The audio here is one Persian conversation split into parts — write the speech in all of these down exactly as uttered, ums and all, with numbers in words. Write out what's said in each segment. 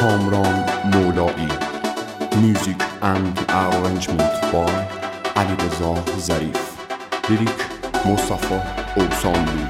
کامران مولایی. Music and arrangement by علیرضا ظریف. لیریک مصطفی اوسانلو.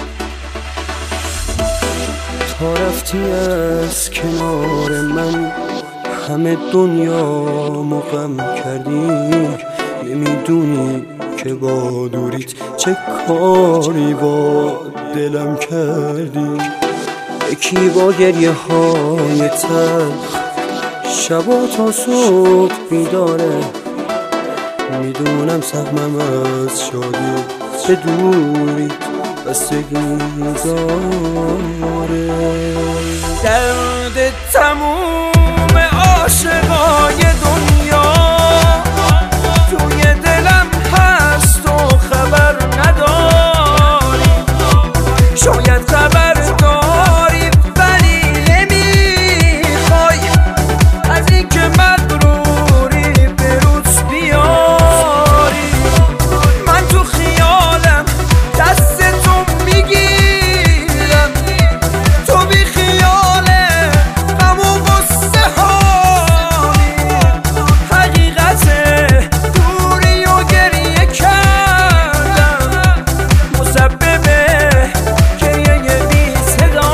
تا رفتی از کنار من همه دنیا مقم کردی، نمیدونی که با دوریت چه کاری با دلم کردی. یکی با گریه های تلخ شبا تا صبح بیداره، میدونم سهمم از شادی به دوری بستگی داره. درد تموم عاشقای دنیا توی دلم هست و خبر نداری. شاید خبر داری ولی نمیخوای از این که مغروری به روز بیاری. من تو خیالم دست تو میگیرم، تو بی خیاله غم و غصه هامی. حقیقته دوری و گریه کردم، مسبب گریه بی صدا.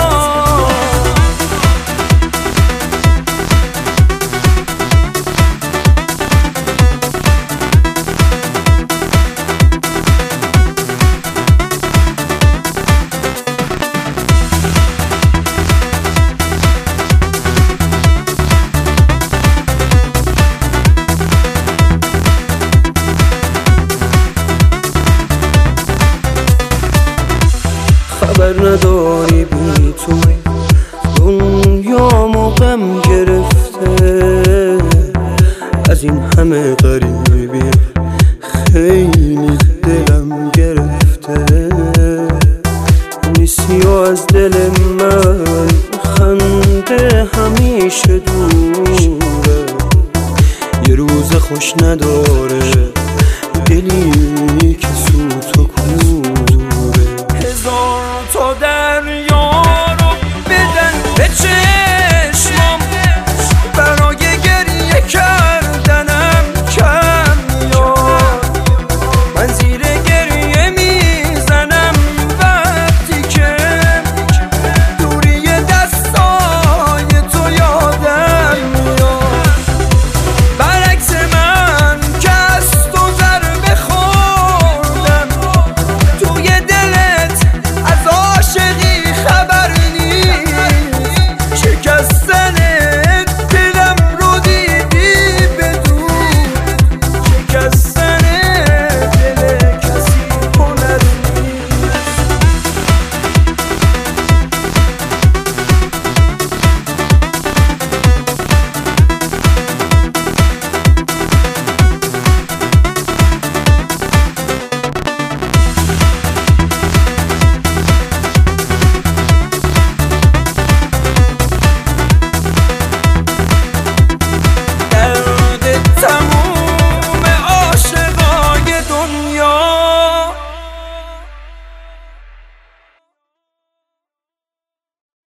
خبر نداری بی تو دنیا مقم گرفته، از این همه غریبی خیلی دلم گرفته. نیستی و از دل من خنده همیشه دوره، یه روز خوش نداره دلی که سوت